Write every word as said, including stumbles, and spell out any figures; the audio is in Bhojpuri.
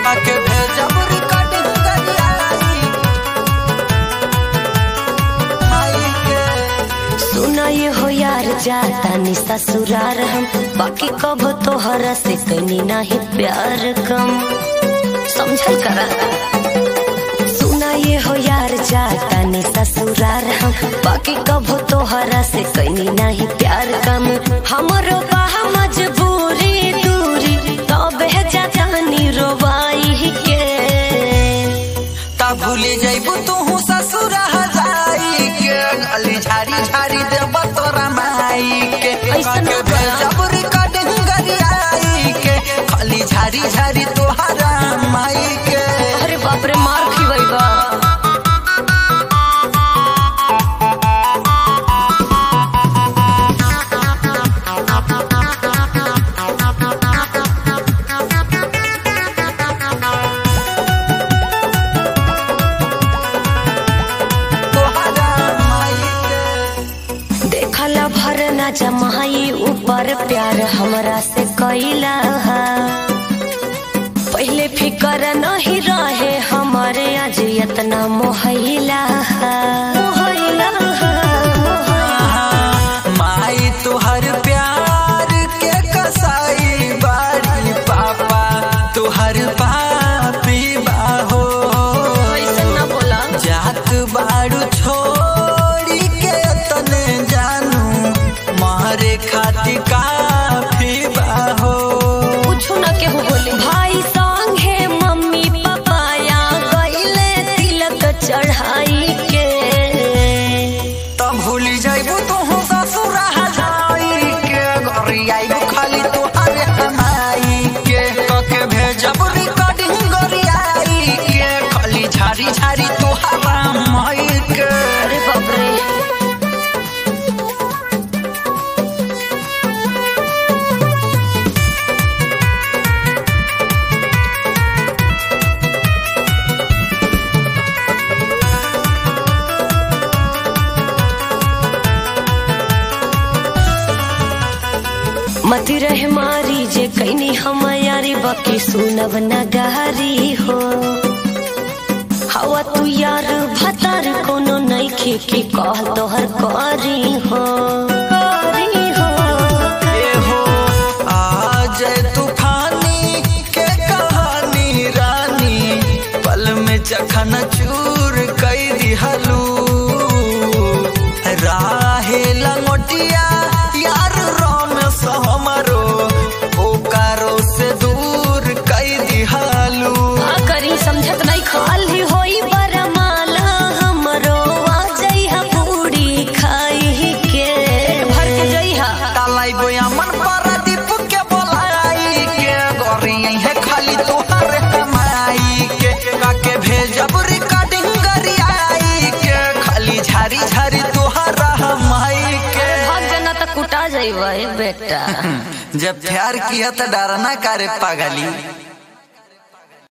के भेजब रिकॉर्डिंग करियाई माई के। सुना ये हो यार जाता नि ससुरार हम, बाकी कब तोहरा से कनी नहीं प्यार कम, समझल करा। सुना ये हो यार जाता नि ससुरार हम, बाकी कब तोहरा से कनी नहीं प्यार कम। हमरो बाह मजबूरी दूरी तब जाता नि रोवाई के। ता भूले जाइबू तू ससुरा जाई के, गली झाड़ी झाड़ी देब तोरा माई के। के भेजब रिकॉर्डिंग करियाई के, गली झाड़ी झाड़ी तोहरा माई के। अरे बाप रे मार खिवैबा। देखला भर ना जमाई ऊपर प्यार हमरा से कैला, पहले फिकर नहीं रहे हमारे आज इतना मोहला मोहला। माई तुहर प्यार के कसाई बारी, पापा तुहर पापी बाहो। ऐसा ना बोला। जात बाड़ू छोड़ी के तने जानू, मारे खाती काफी बाहो। कुछ ना केहू बोले। भाई संगे मम्मी पापा या गइले तिलक चढ़ाई के। तब भूली जाइबू तू ससुरा जाई के, गरियाइबू खाली तुहरे हमाई के। के भेजब रिकॉर्डिंग गरियाई के, खाली झाड़ी झाड़ी तुहरा माई के। अरे बाप रे। मती रहे मारी जे कैनी हम यारी, बाकी सुनब न गहरी हो। हवा तू यार भतार कोनो नइखे की कह तोहर करी हो करी हो। ए हो आज तूफानी के कहानी रानी, पल में चखन चूर कई दिहलू। राहे लंगोटिया यार रोम सहमरो, ओकारो से दूर कई दिहलू। आ करी समझत नहीं खाली होई बरमाला, हमरो आ जइहा पूरी खाई के। भर के जइहा तालाई बोया मन पारादीप के बोलाई के, गोरी है खाली तोहर हमाई के। के भेजब रिकॉर्डिंग गरियाई के, खाली झाड़ी झाड़ी तोहरा हमाई के। भाग जाना तो कुटा जाइबा बेटा। जब प्यार किया तो डरना करे पागली।